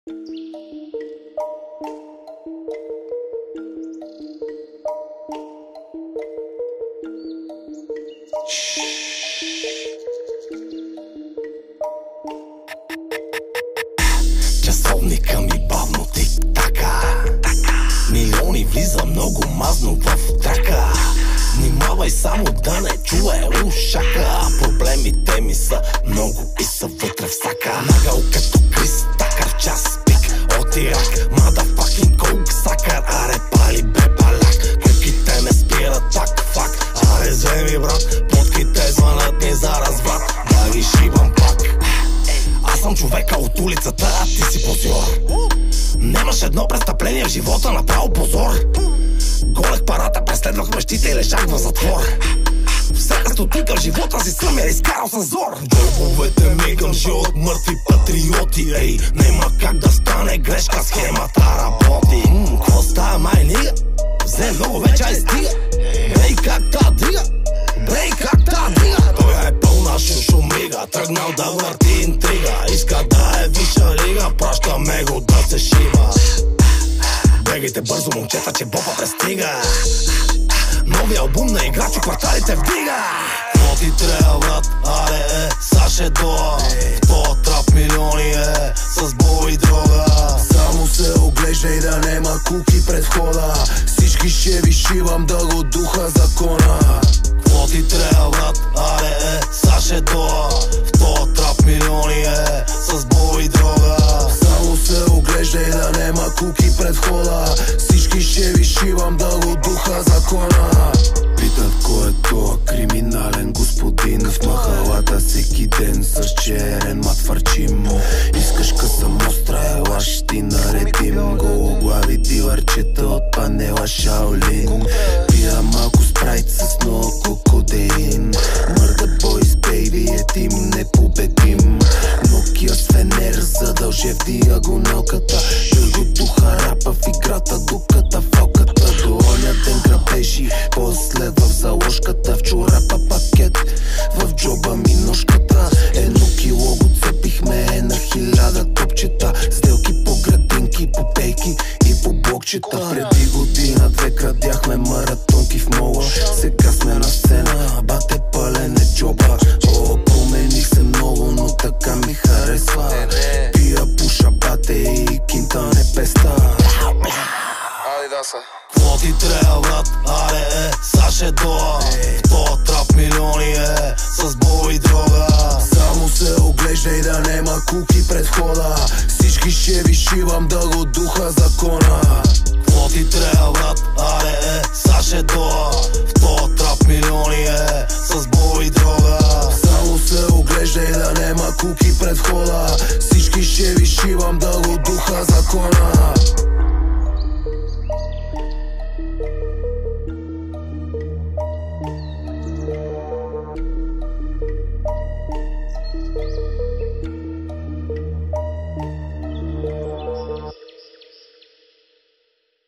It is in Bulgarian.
Часовника ми бавно тик-така, милиони влиза много мазно в трака. Внимавай само да не чуе ушака. Проблемите ми са много и са вътре в сака. Нагъл като Крис Такър, час пик от Ирак. Motherfucking coke сакър, аре пали бе паляк. Куките ме спират пак фак. Аре вземи брат, плотките звънат ни за разврат. Да ги шибам пак. Аз съм човека от улицата, а ти си позор. Нямаш едно престъпление в живота, направо позор. Голех парата, преследвах мечтите и лежах в затвор. Всяка стотинка в живота си съм я изкарал със зор. Джобовете ми гъмжи от мъртви патриоти. Ей, нема как да стане грешка, схемата работи. Какво става, май нига? Взе много вече, ай стига. Брей как та дига, брей как та дига. Той е пълна шушумига, тръгнал да върти интрига. Иска да е висша лига, пращаме го да се шиба. Бегайте бързо, момчета, че бопа пристига. Новия албум на играч от кварталите вдига. Какво ти трябва, брат? Аре, Саше Доа. В тоя трап милиони с бой и дрога. Само се оглеждай да нема куки пред входа. Всички ще ви шивам да го духа закона. Какво ти трябва, брат? Аре, Саше Доа. В тоя трап милиони с бой и дрога. Само се оглеждай да нема куки пред входа. Всички ще ви шивам да го духа закона. Питат кой е тоя криминален господин. В махалата всеки ден с черен мат фърчим. Искаш късам остра, ела ще ти наредим. Гологлави дилърчета от панела Шаолин. Пия малко спрайт с много кодеин. Мърда бойс, бейби, е тим непобедим. Нокия с фенер задълже в диагоналката. Той го духа рапа в играта до катафалката. До оня ден грабежи, после в заложката. В чорапа пакет, в джоба ми ножката. Едно кило го цепихме на 1000 топчета. Сделки по градинки, по пейки и по блокчета. Преди година-две крадяхме маратонки в мола. Сега сме на сцена, бате пълен е джоба. О, промених се много, но така ми харесва. Пия, пуша, бате и кинта не песта. Какво ти трябва, брат? Аре, Саше Доа. В тоя трап милиони с бой и дрога. Само се оглеждай да нема куки пред входа. Всички ще ви шивам да го духа закона. Какво ти трябва, брат? Аре, Саше Доа. В тоя трап милиони с бой и дрога. Само се оглеждай да нема куки пред входа. Всички ще ви шивам да го духа закона.